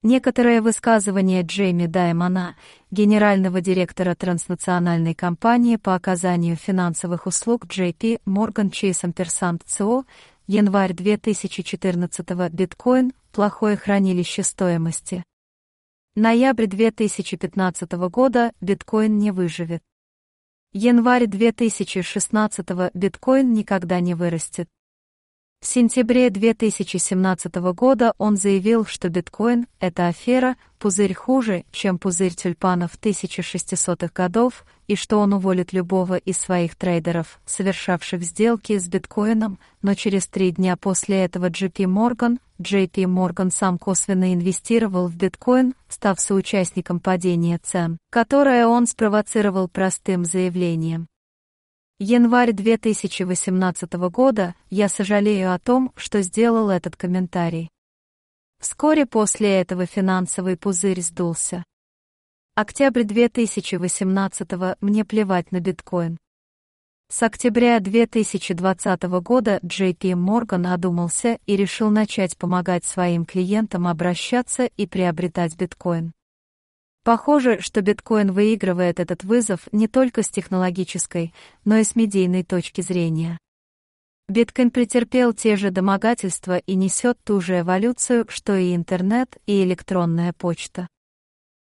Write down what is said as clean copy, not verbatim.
Некоторые высказывания Джейми Даймона, генерального директора транснациональной компании по оказанию финансовых услуг JP Morgan Chase Ampersand Co., январь 2014 биткоин – плохое хранилище стоимости. Ноябрь 2015 года биткоин не выживет. Январь 2016 биткоин никогда не вырастет. В сентябре 2017 года он заявил, что биткоин – это афера, пузырь хуже, чем пузырь тюльпанов 1600-х годов, и что он уволит любого из своих трейдеров, совершавших сделки с биткоином, но через 3 дня после этого JP Morgan сам косвенно инвестировал в биткоин, став соучастником падения цен, которое он спровоцировал простым заявлением. Январь 2018 года, я сожалею о том, что сделал этот комментарий. Вскоре после этого финансовый пузырь сдулся. Октябрь 2018, мне плевать на биткоин. С октября 2020 года JP Morgan одумался и решил начать помогать своим клиентам обращаться и приобретать биткоин. Похоже, что биткоин выигрывает этот вызов не только с технологической, но и с медийной точки зрения. Биткоин претерпел те же домогательства и несет ту же эволюцию, что и интернет и электронная почта.